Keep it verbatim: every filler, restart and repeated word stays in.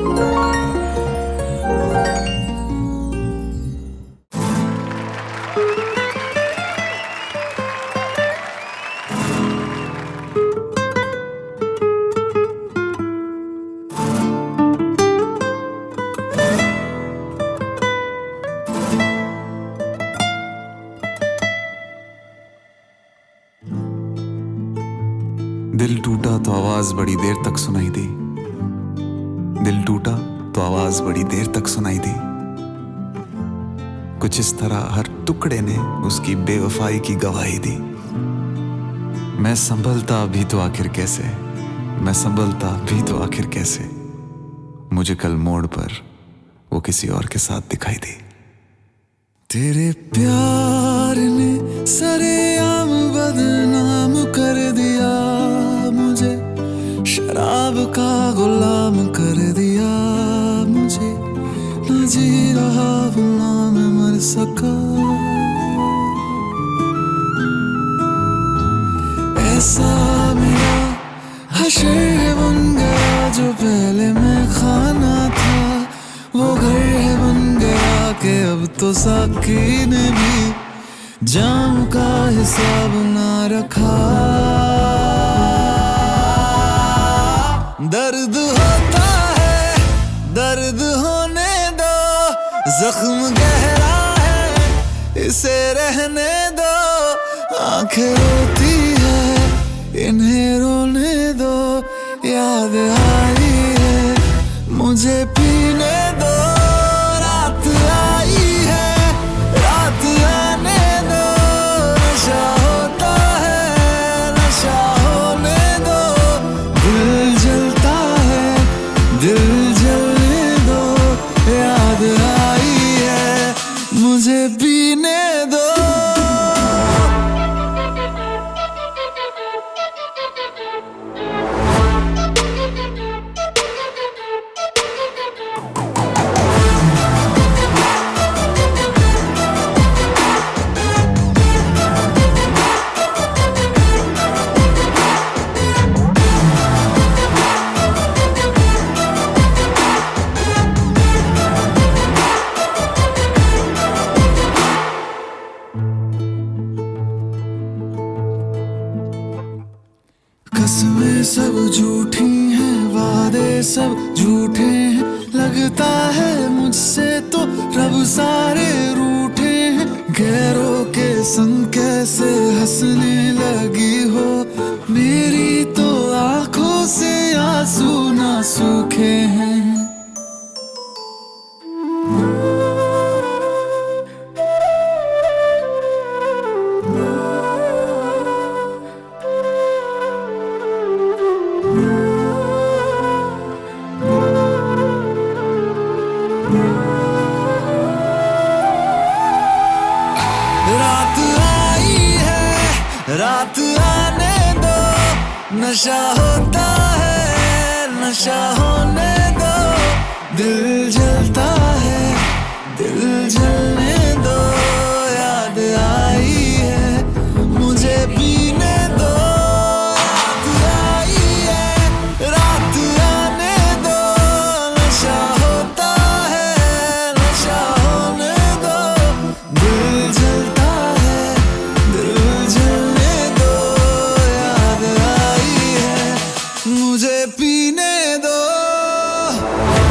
दिल टूटा तो आवाज बड़ी देर तक सुनाई दी। दिल टूटा तो आवाज बड़ी देर तक सुनाई दी। कुछ इस तरह हर टुकड़े ने उसकी बेवफाई की गवाही दी। मैं संभलता भी तो आखिर कैसे, मैं संभलता भी तो आखिर कैसे, मुझे कल मोड़ पर वो किसी और के साथ दिखाई दी। तेरे प्यार ने सरेआम बदनाम कर दिया, मुझे शराब का गुलाम कर दिया। मुझे न जी रहा ना मैं मर सका। ऐसा मेरा हशर बन गया जो पहले मैं खाना था, वो घर है बन गया कि अब तो साकी ने भी जाम का हिसाब ना रखा। दर्द होता है, दर्द होने दो, जख्म गहरा है इसे रहने दो। आंखें रोती है इन्हें रोने दो, याद आई है मुझे पीने दो। रात आई है रात आने दो, नशा होता है नशा होने दो। दिल जलता है दिल जलने दो, याद आई है मुझे पीने दो। कसमें सब झूठी हैं, वादे सब झूठे हैं। लगता है मुझसे तो रब सारे रूठे हैं। गैरों के संग कैसे हंसने लगी हो, मेरी तो आंखों से आंसू ना सूखे हैं। रात आई है रात आने दो, नशा होता है नशा होने दो। दिल जलता है दिल जलने दो, याद आई है मुझे पीने दो। रात आई है रात आने दो, नशा होता है नशा होने दो। दिल जलता है दिल जलने दो, याद आई है मुझे पीने दो।